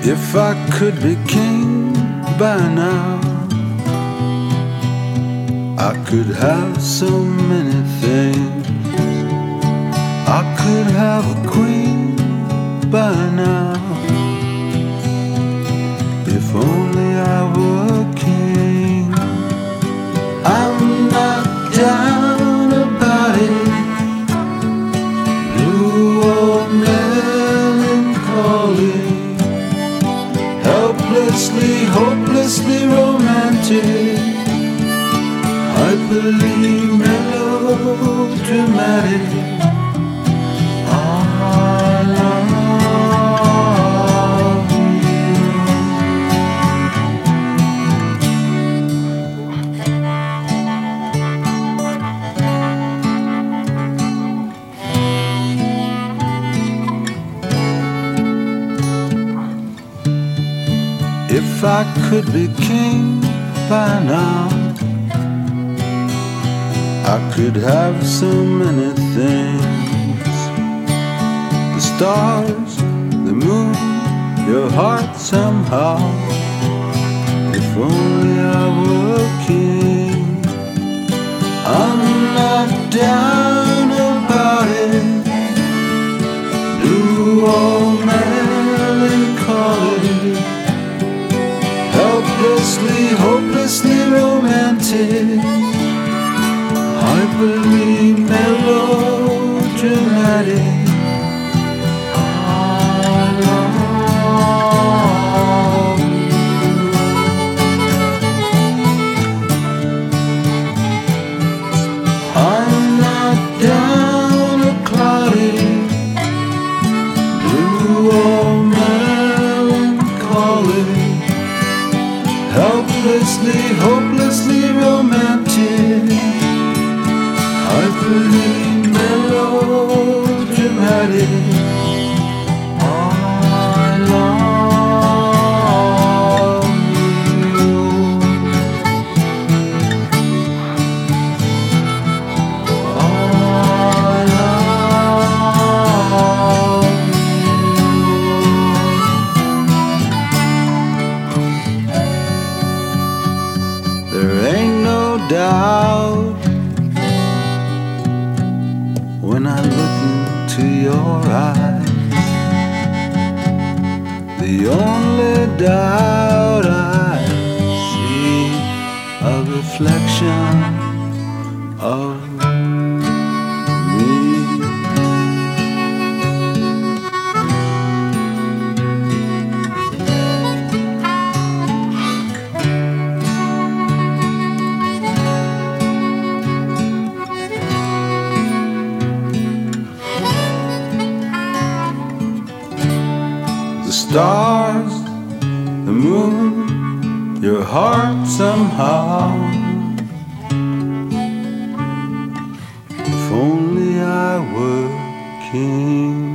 If I could be king by now, I could have so many things. I could have a queen by now. If only I were king. I'm not down about it, blue or melancholy, helplessly, hopelessly romantic, hyperly melodramatic. I love If I could be king by now, I could have so many things. The stars, the moon, your heart somehow. If only I were king. I'm not down about it, blue or melancholy, helplessly, hopelessly romantic, hyperly melodramatic. I love you. I'm not down or cloudy, blue or melancholy, helplessly, hopelessly romantic, hyperly melodramatic. I love you. I love you. There ain't no doubt when I look into your eyes. The only doubt I see, a reflection of me. The stars, the moon, your heart somehow. If only I were king.